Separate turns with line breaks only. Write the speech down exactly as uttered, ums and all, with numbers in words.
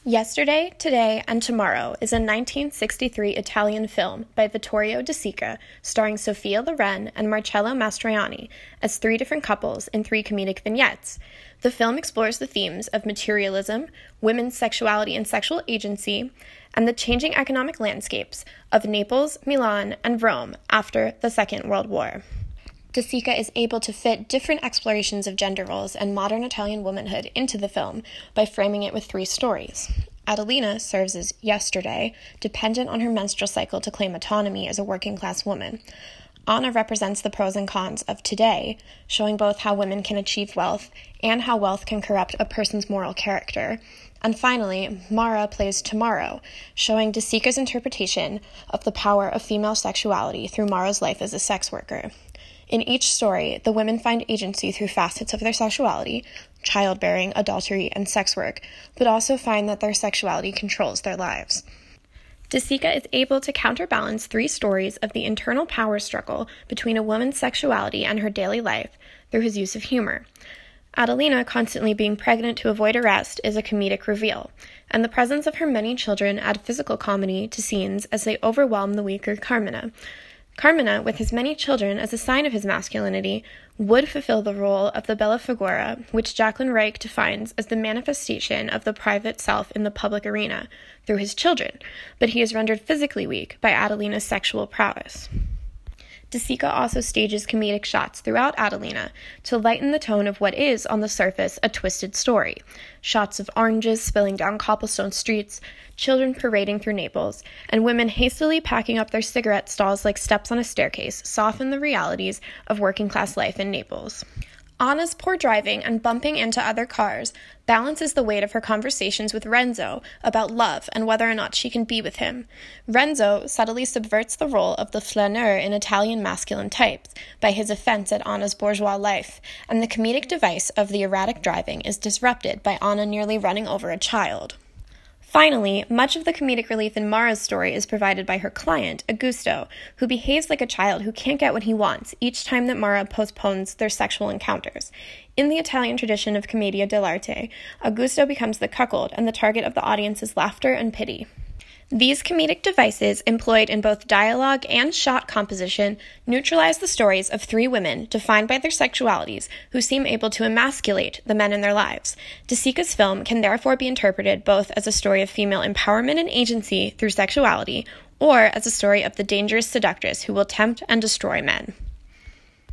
Yesterday, Today, and Tomorrow is a nineteen sixty-three Italian film by Vittorio De Sica starring Sophia Loren and Marcello Mastroianni as three different couples in three comedic vignettes. The film explores the themes of materialism, women's sexuality and sexual agency, and the changing economic landscapes of Naples, Milan, and Rome after the Second World War. De Sica is able to fit different explorations of gender roles and modern Italian womanhood into the film by framing it with three stories. Adelina serves as yesterday, dependent on her menstrual cycle to claim autonomy as a working-class woman. Anna represents the pros and cons of today, showing both how women can achieve wealth and how wealth can corrupt a person's moral character. And finally, Mara plays tomorrow, showing De Sica's interpretation of the power of female sexuality through Mara's life as a sex worker. In each story, the women find agency through facets of their sexuality, childbearing, adultery, and sex work, but also find that their sexuality controls their lives. De Sica is able to counterbalance three stories of the internal power struggle between a woman's sexuality and her daily life through his use of humor. Adelina constantly being pregnant to avoid arrest is a comedic reveal, and the presence of her many children add physical comedy to scenes as they overwhelm the weaker Carmina. Carmina, with his many children as a sign of his masculinity, would fulfill the role of the bella figura, which Jacqueline Reich defines as the manifestation of the private self in the public arena, through his children, but he is rendered physically weak by Adelina's sexual prowess. De Sica also stages comedic shots throughout Adelina to lighten the tone of what is, on the surface, a twisted story. Shots of oranges spilling down cobblestone streets, children parading through Naples, and women hastily packing up their cigarette stalls like steps on a staircase soften the realities of working-class life in Naples. Anna's poor driving and bumping into other cars balances the weight of her conversations with Renzo about love and whether or not she can be with him. Renzo subtly subverts the role of the flaneur in Italian masculine types by his offense at Anna's bourgeois life, and the comedic device of the erratic driving is disrupted by Anna nearly running over a child. Finally, much of the comedic relief in Mara's story is provided by her client, Augusto, who behaves like a child who can't get what he wants each time that Mara postpones their sexual encounters. In the Italian tradition of commedia dell'arte, Augusto becomes the cuckold and the target of the audience's laughter and pity. These comedic devices, employed in both dialogue and shot composition, neutralize the stories of three women defined by their sexualities who seem able to emasculate the men in their lives. De Sica's film can therefore be interpreted both as a story of female empowerment and agency through sexuality, or as a story of the dangerous seductress who will tempt and destroy men.